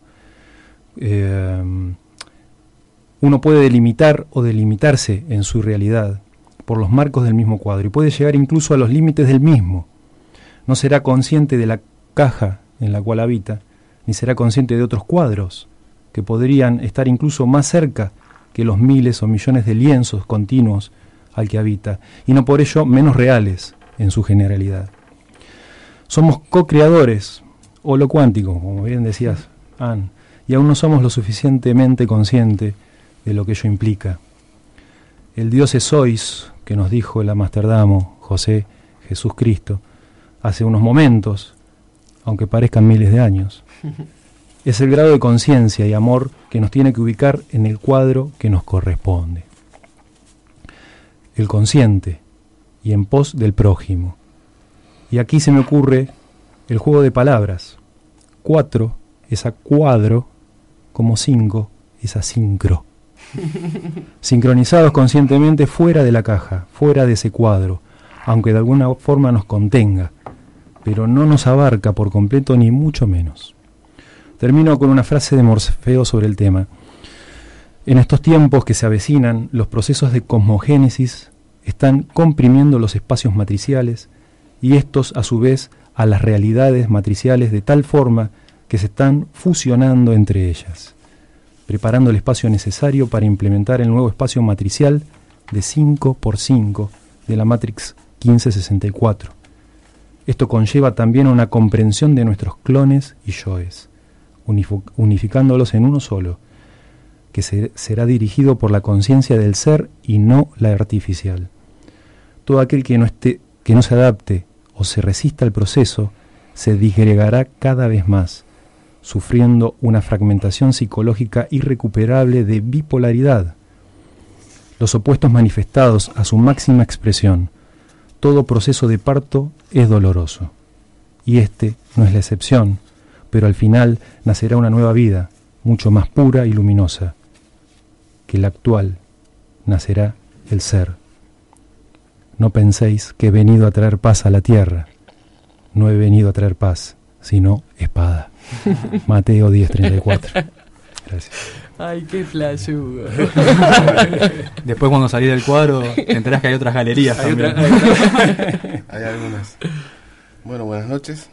Uno puede delimitar o delimitarse en su realidad por los marcos del mismo cuadro y puede llegar incluso a los límites del mismo. No será consciente de la caja en la cual habita, ni será consciente de otros cuadros que podrían estar incluso más cerca que los miles o millones de lienzos continuos al que habita, y no por ello menos reales en su generalidad. Somos co-creadores, o lo cuántico, como bien decías, Ann, y aún no somos lo suficientemente conscientes de lo que ello implica. El Dios es sois, que nos dijo el Amsterdamo José Jesús Cristo, hace unos momentos, aunque parezcan miles de años, es el grado de conciencia y amor que nos tiene que ubicar en el cuadro que nos corresponde. El consciente y en pos del prójimo. Y aquí se me ocurre el juego de palabras. 4 es a cuadro, como 5 es a sincro. Sincronizados conscientemente fuera de la caja, fuera de ese cuadro, aunque de alguna forma nos contenga, pero no nos abarca por completo ni mucho menos. Termino con una frase de Morfeo sobre el tema. En estos tiempos que se avecinan, los procesos de cosmogénesis están comprimiendo los espacios matriciales y estos a su vez a las realidades matriciales de tal forma que se están fusionando entre ellas, preparando el espacio necesario para implementar el nuevo espacio matricial de 5x5 de la Matrix 1564. Esto conlleva también una comprensión de nuestros clones y yoes, unificándolos en uno solo, que será dirigido por la conciencia del ser y no la artificial. Todo aquel que no se adapte o se resista al proceso se disgregará cada vez más, sufriendo una fragmentación psicológica irrecuperable de bipolaridad. Los opuestos manifestados a su máxima expresión. Todo proceso de parto es doloroso, y este no es la excepción, pero al final nacerá una nueva vida, mucho más pura y luminosa que la actual. Nacerá el ser. No penséis que he venido a traer paz a la tierra. No he venido a traer paz, sino espada. Mateo 10:34. Gracias. Ay, qué flashudo. Después cuando salí del cuadro te enterás que hay otras galerías también. Hay algunas. Bueno, buenas noches.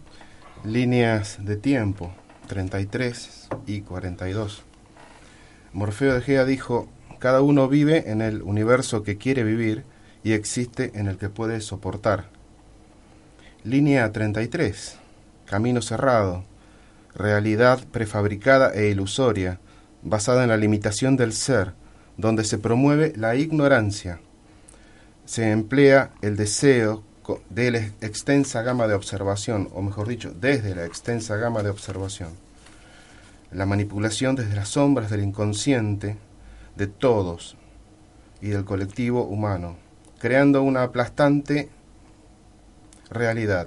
Líneas de tiempo 33 y 42. Morfeo de Gea dijo: cada uno vive en el universo que quiere vivir y existe en el que puede soportar. Línea 33. Camino cerrado. realidad prefabricada e ilusoria, basada en la limitación del ser, donde se promueve la ignorancia. Se emplea el deseo de la extensa gama de observación, o mejor dicho, desde la extensa gama de observación. La manipulación desde las sombras del inconsciente de todos y del colectivo humano, creando una aplastante realidad.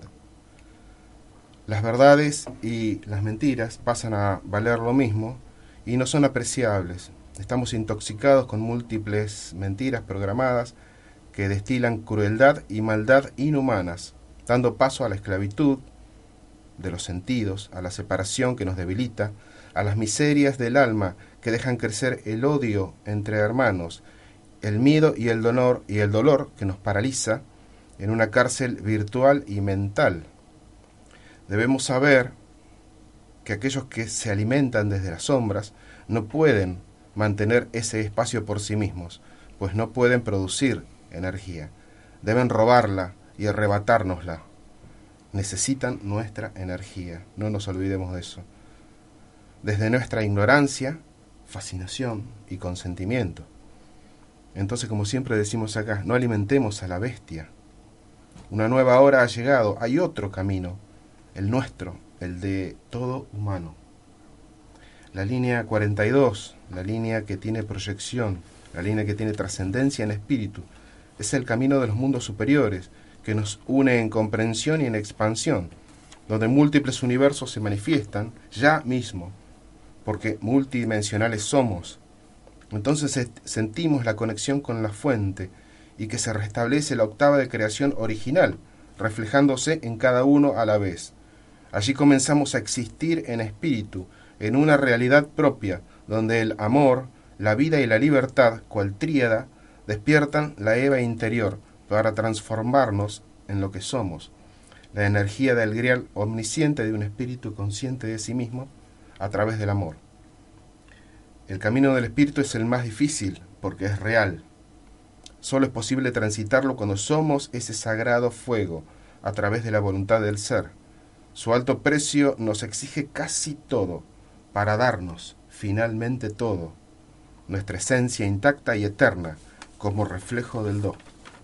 Las verdades y las mentiras pasan a valer lo mismo y no son apreciables. Estamos intoxicados con múltiples mentiras programadas que destilan crueldad y maldad inhumanas, dando paso a la esclavitud de los sentidos, a la separación que nos debilita, a las miserias del alma que dejan crecer el odio entre hermanos, el miedo y el dolor que nos paraliza en una cárcel virtual y mental. Debemos saber que aquellos que se alimentan desde las sombras no pueden mantener ese espacio por sí mismos, pues no pueden producir energía. Deben robarla y arrebatárnosla. Necesitan nuestra energía, no nos olvidemos de eso. Desde nuestra ignorancia, fascinación y consentimiento. Entonces, como siempre decimos acá, no alimentemos a la bestia. Una nueva hora ha llegado, hay otro camino, el nuestro, el de todo humano. La línea 42, la línea que tiene proyección, la línea que tiene trascendencia en espíritu, es el camino de los mundos superiores, que nos une en comprensión y en expansión, donde múltiples universos se manifiestan ya mismo, porque multidimensionales somos. Entonces sentimos la conexión con la fuente y que se restablece la octava de creación original, reflejándose en cada uno a la vez. Allí comenzamos a existir en espíritu, en una realidad propia, donde el amor, la vida y la libertad, cual tríada, despiertan la Eva interior para transformarnos en lo que somos, la energía del grial omnisciente de un espíritu consciente de sí mismo a través del amor. El camino del espíritu es el más difícil porque es real. Solo es posible transitarlo cuando somos ese sagrado fuego a través de la voluntad del ser. Su alto precio nos exige casi todo para darnos finalmente todo, nuestra esencia intacta y eterna como reflejo del Do.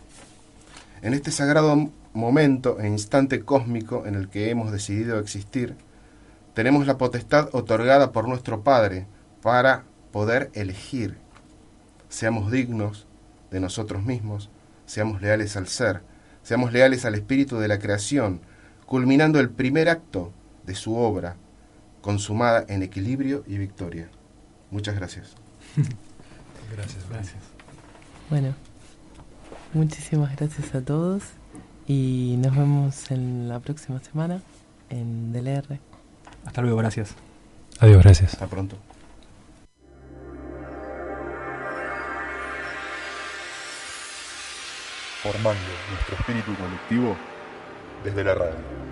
En este sagrado momento e instante cósmico en el que hemos decidido existir, tenemos la potestad otorgada por nuestro Padre para poder elegir. Seamos dignos de nosotros mismos, seamos leales al ser, seamos leales al espíritu de la creación, culminando el primer acto de su obra, consumada en equilibrio y victoria. Muchas gracias. Gracias. Bueno, muchísimas gracias a todos y nos vemos en la próxima semana en DLR. Hasta luego, gracias. Adiós, gracias. Hasta pronto. Formando nuestro espíritu colectivo desde la radio.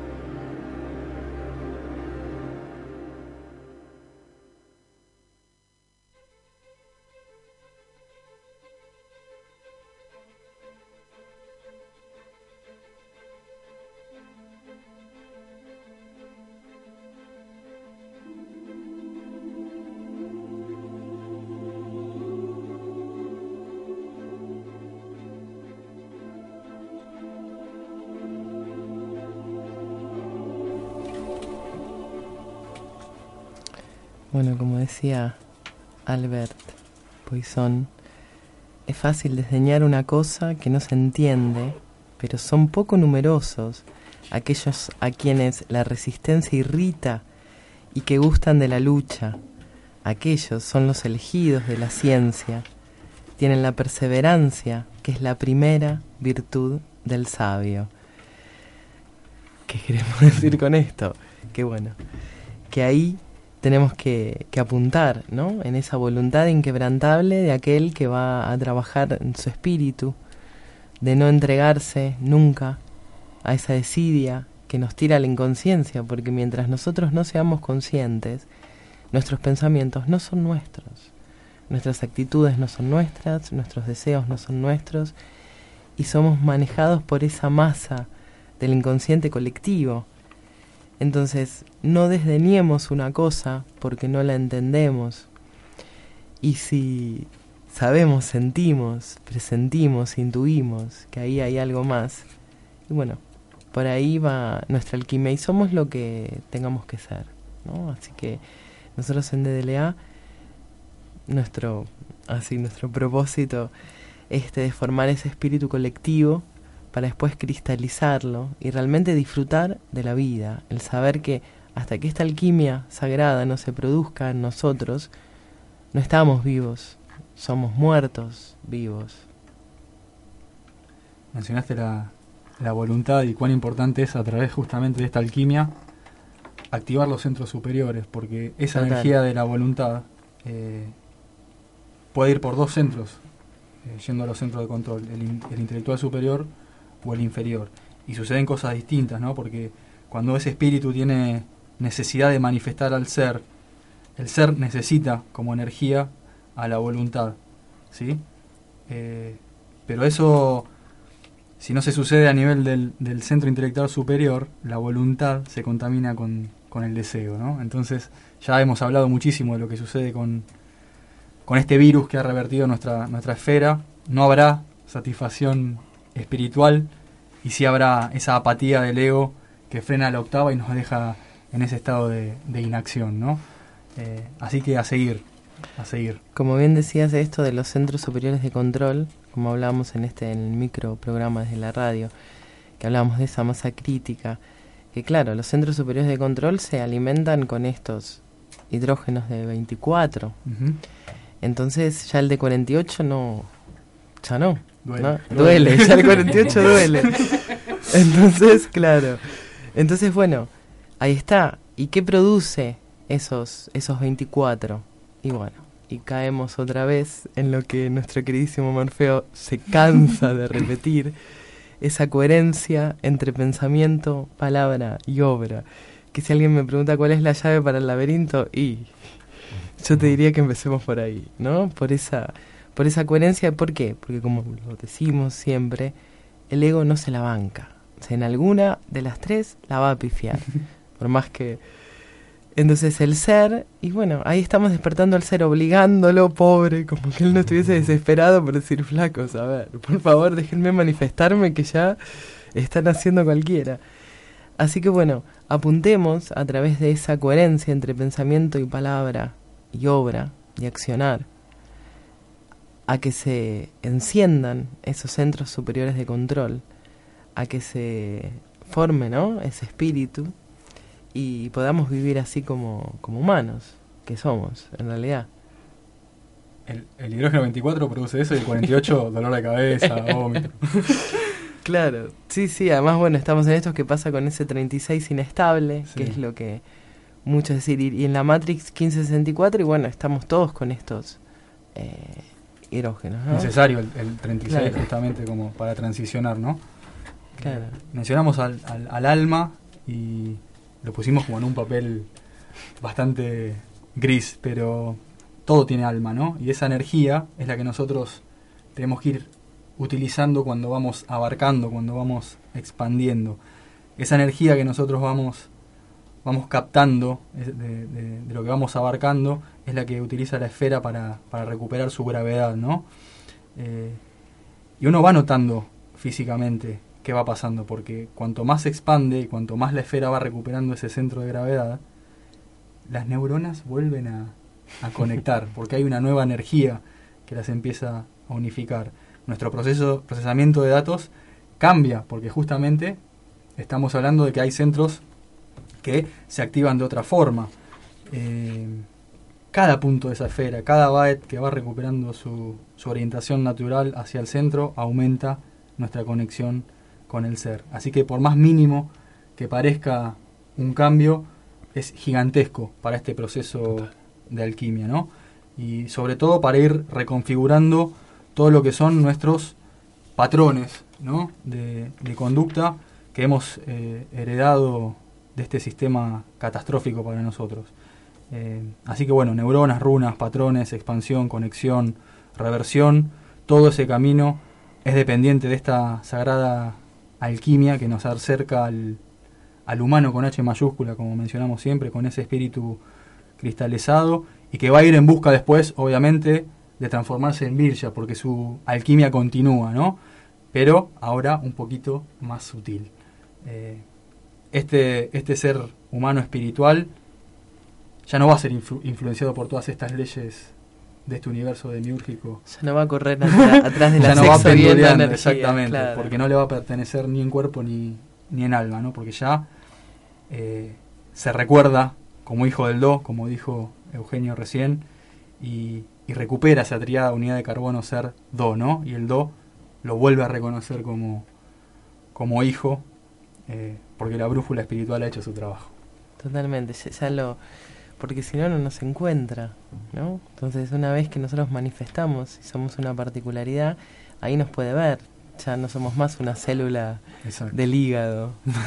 Bueno, como decía Albert Poisson, es fácil desdeñar una cosa que no se entiende, pero son poco numerosos aquellos a quienes la resistencia irrita y que gustan de la lucha. Aquellos son los elegidos de la ciencia, tienen la perseverancia, que es la primera virtud del sabio. ¿Qué queremos decir con esto? Que bueno, que ahí tenemos que apuntar, ¿no? En esa voluntad inquebrantable de aquel que va a trabajar en su espíritu, de no entregarse nunca a esa desidia que nos tira a la inconsciencia, porque mientras nosotros no seamos conscientes, nuestros pensamientos no son nuestros, nuestras actitudes no son nuestras, nuestros deseos no son nuestros, y somos manejados por esa masa del inconsciente colectivo. Entonces, no desdeñemos una cosa porque no la entendemos. Y si sabemos, sentimos, presentimos, intuimos que ahí hay algo más, y bueno, por ahí va nuestra alquimia y somos lo que tengamos que ser, ¿no? Así que nosotros en DDLA, nuestro propósito de formar ese espíritu colectivo para después cristalizarlo y realmente disfrutar de la vida, el saber que hasta que esta alquimia sagrada no se produzca en nosotros, no estamos vivos, somos muertos vivos. Mencionaste la voluntad y cuán importante es a través justamente de esta alquimia activar los centros superiores, porque esa Total. energía de la voluntad puede ir por dos centros, yendo a los centros de control, el intelectual superior o el inferior. Y suceden cosas distintas, ¿no? Porque cuando ese espíritu tiene necesidad de manifestar al ser, el ser necesita como energía a la voluntad, ¿sí? Pero eso, si no se sucede a nivel del centro intelectual superior, la voluntad se contamina con el deseo, ¿no? Entonces ya hemos hablado muchísimo de lo que sucede con este virus que ha revertido nuestra esfera. No habrá satisfacción espiritual y sí habrá esa apatía del ego que frena la octava y nos deja en ese estado de inacción, ¿no? Así que a seguir. Como bien decías esto de los centros superiores de control, como hablábamos en el micro programa desde la radio, que hablábamos de esa masa crítica, que claro, los centros superiores de control se alimentan con estos hidrógenos de 24. Uh-huh. Entonces ya el de 48 ya no. Duele. Ya el 48 duele. Entonces, claro. Entonces, bueno, ahí está. ¿Y qué produce esos 24? Y bueno, y caemos otra vez en lo que nuestro queridísimo Morfeo se cansa de repetir, esa coherencia entre pensamiento, palabra y obra. Que si alguien me pregunta cuál es la llave para el laberinto, y yo te diría que empecemos por ahí, ¿no? Por esa coherencia. ¿Por qué? Porque como lo decimos siempre, el ego no se la banca. O sea, en alguna de las tres la va a pifiar. Por más que... Entonces el ser, y bueno, ahí estamos despertando al ser, obligándolo, pobre, como que él no estuviese desesperado por decir, flacos, a ver, por favor, déjenme manifestarme que ya están haciendo cualquiera. Así que bueno, apuntemos a través de esa coherencia entre pensamiento y palabra y obra y accionar a que se enciendan esos centros superiores de control, a que se forme, ¿no?, ese espíritu y podamos vivir así como humanos que somos, en realidad. El hidrógeno 24 produce eso y el 48 dolor de cabeza, vómito. Claro, sí, además, bueno, estamos en esto que pasa con ese 36 inestable, sí, que es lo que muchos decir, y en la Matrix 1564, y bueno, estamos todos con estos hidrógenos, ¿no? Necesario el 36, claro, justamente como para transicionar, ¿no? Claro. Mencionamos al alma y lo pusimos como en un papel bastante gris, pero todo tiene alma, ¿no? Y esa energía es la que nosotros tenemos que ir utilizando cuando vamos abarcando, cuando vamos expandiendo. Esa energía que nosotros vamos captando de lo que vamos abarcando es la que utiliza la esfera para recuperar su gravedad, ¿no? Y uno va notando físicamente qué va pasando, porque cuanto más se expande y cuanto más la esfera va recuperando ese centro de gravedad, las neuronas vuelven a conectar, porque hay una nueva energía que las empieza a unificar. Nuestro procesamiento de datos cambia, porque justamente estamos hablando de que hay centros que se activan de otra forma. Cada punto de esa esfera, cada byte que va recuperando su orientación natural hacia el centro, aumenta nuestra conexión con el ser. Así que por más mínimo que parezca un cambio, es gigantesco para este proceso de alquimia, ¿no? Y sobre todo para ir reconfigurando todo lo que son nuestros patrones, ¿no?, de conducta que hemos heredado de este sistema catastrófico para nosotros. Así que bueno, neuronas, runas, patrones, expansión, conexión, reversión, todo ese camino es dependiente de esta sagrada alquimia que nos acerca al humano con H mayúscula, como mencionamos siempre, con ese espíritu cristalizado, y que va a ir en busca después, obviamente, de transformarse en Virya, porque su alquimia continúa, ¿no? Pero ahora un poquito más sutil. Este ser humano espiritual ya no va a ser influenciado por todas estas leyes de este universo demiúrgico. Ya no va a correr atrás de la ya no va sexo viendo penduleando, energía, exactamente, claro. porque no le va a pertenecer ni en cuerpo ni en alma, ¿no? Porque ya se recuerda como hijo del Do, como dijo Eugenio recién, y recupera esa triada unidad de carbono ser Do, ¿no? Y el Do lo vuelve a reconocer como hijo, porque la brújula espiritual ha hecho su trabajo. Totalmente, porque si no, no nos encuentra, ¿no? Entonces, una vez que nosotros manifestamos y somos una particularidad, ahí nos puede ver. Ya no somos más una célula Exacto. del hígado.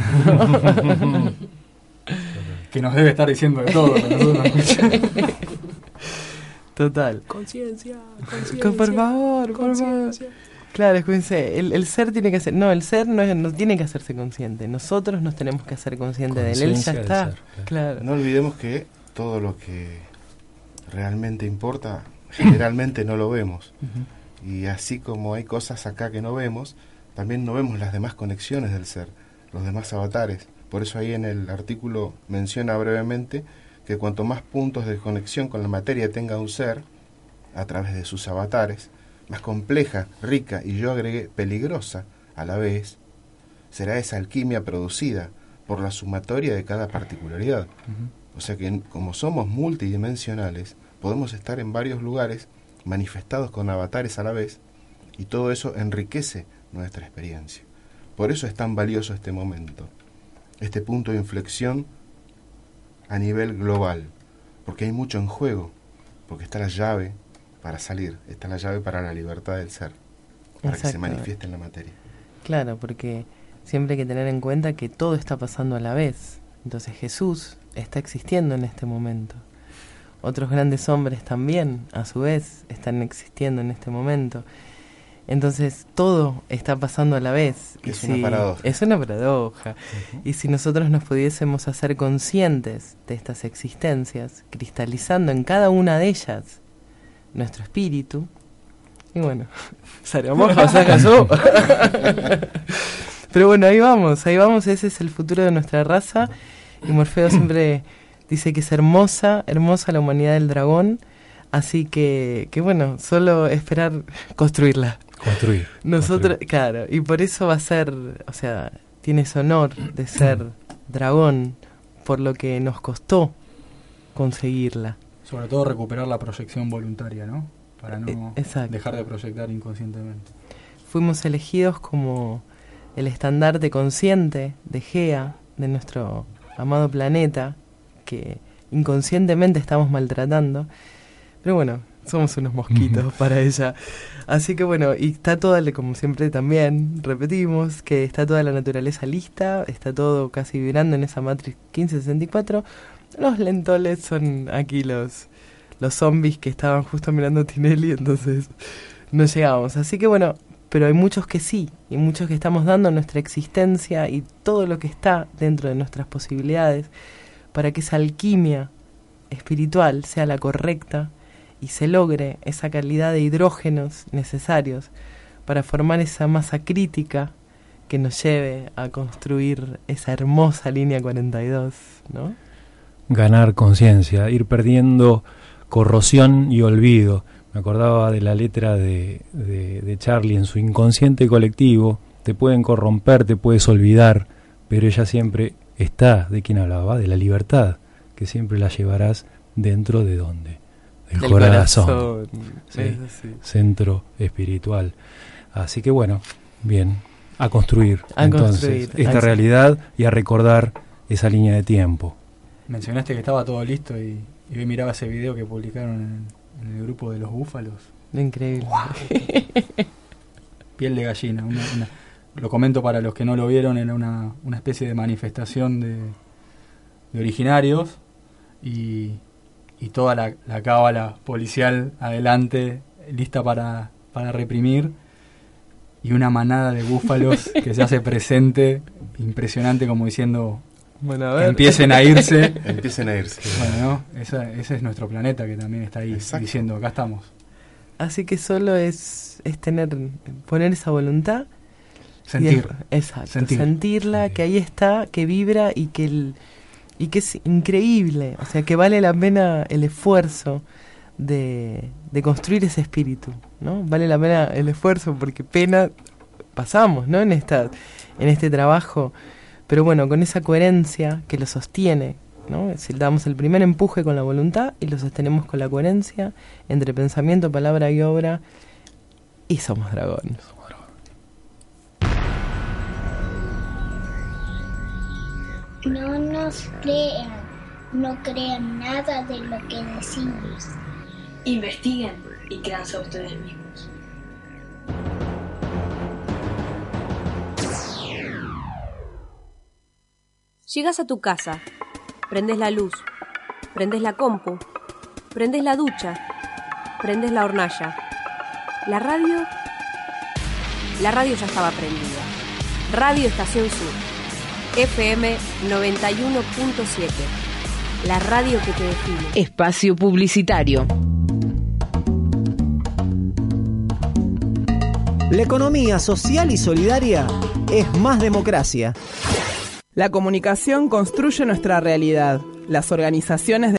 Que nos debe estar diciendo de todo, pero nosotros no escuchamos. Total. Conciencia. Por favor. Claro, escúchense, el ser tiene que ser... No, el ser no tiene que hacerse consciente. Nosotros nos tenemos que hacer conscientes de él. Él ya está. Del ser, claro. No olvidemos que todo lo que realmente importa, generalmente no lo vemos. Uh-huh. Y así como hay cosas acá que no vemos, también no vemos las demás conexiones del ser, los demás avatares. Por eso ahí en el artículo menciona brevemente que cuanto más puntos de conexión con la materia tenga un ser, a través de sus avatares, más compleja, rica y yo agregué peligrosa a la vez, será esa alquimia producida por la sumatoria de cada particularidad. Uh-huh. O sea que como somos multidimensionales, podemos estar en varios lugares manifestados con avatares a la vez, y todo eso enriquece nuestra experiencia. Por eso es tan valioso este momento, este punto de inflexión a nivel global, porque hay mucho en juego, porque está la llave para salir, está la llave para la libertad del ser, para que se manifieste en la materia. Claro, porque siempre hay que tener en cuenta que todo está pasando a la vez. Entonces Jesús está existiendo en este momento. Otros grandes hombres también, a su vez, están existiendo en este momento. Entonces todo está pasando a la vez. Es una paradoja. Es una paradoja. Uh-huh. Y si nosotros nos pudiésemos hacer conscientes de estas existencias, cristalizando en cada una de ellas nuestro espíritu, y bueno, pero bueno, ahí vamos, ese es el futuro de nuestra raza. Y Morfeo siempre dice que es hermosa la humanidad del dragón, así que bueno, solo esperar construir. Nosotros, claro, y por eso va a ser, o sea, tiene ese honor de ser dragón, por lo que nos costó conseguirla. Sobre todo recuperar la proyección voluntaria, ¿no? Para no Exacto. dejar de proyectar inconscientemente. Fuimos elegidos como el estandarte consciente de Gea, de nuestro amado planeta, que inconscientemente estamos maltratando. Pero bueno, somos unos mosquitos para ella. Así que bueno, y está toda, como siempre también repetimos, que está toda la naturaleza lista, está todo casi vibrando en esa Matrix 1564. Los lentoles son aquí los zombies que estaban justo mirando a Tinelli, entonces no llegamos. Así que bueno, pero hay muchos que sí, y muchos que estamos dando nuestra existencia y todo lo que está dentro de nuestras posibilidades para que esa alquimia espiritual sea la correcta y se logre esa calidad de hidrógenos necesarios para formar esa masa crítica que nos lleve a construir esa hermosa línea 42, ¿no? Ganar conciencia, ir perdiendo corrosión y olvido. Me acordaba de la letra de Charlie en su inconsciente colectivo. Te pueden corromper, te puedes olvidar, pero ella siempre está, ¿de quién hablaba? De la libertad, que siempre la llevarás dentro de ¿dónde? Del corazón. ¿Sí? Centro espiritual. Así que bueno, bien, a construir esta realidad y a recordar esa línea de tiempo. Mencionaste que estaba todo listo y hoy miraba ese video que publicaron en el grupo de los búfalos. Increíble. Wow. Piel de gallina. Lo comento para los que no lo vieron, era una especie de manifestación de originarios y toda la cábala policial adelante, lista para reprimir, y una manada de búfalos que se hace presente, impresionante, como diciendo: Bueno, a ver. Empiecen a irse. Empiecen a irse. Bueno, ¿no? Ese es nuestro planeta que también está ahí. Exacto. Diciendo, acá estamos. Así que solo es poner esa voluntad. Sentir. Exacto, sentirla, que ahí está, que vibra y que es increíble, o sea, que vale la pena el esfuerzo de construir ese espíritu, ¿no? Vale la pena el esfuerzo porque pena pasamos, ¿no? En este trabajo, pero bueno, con esa coherencia que lo sostiene, ¿no? Es decir, damos el primer empuje con la voluntad y lo sostenemos con la coherencia entre pensamiento, palabra y obra, y somos dragones. No nos crean, no crean nada de lo que decimos. Investiguen y créanse a ustedes mismos. Llegas a tu casa, prendes la luz, prendes la compu, prendes la ducha, prendes la hornalla. La radio ya estaba prendida. Radio Estación Sur, FM 91.7, la radio que te define. Espacio publicitario. La economía social y solidaria es más democracia. La comunicación construye nuestra realidad. Las organizaciones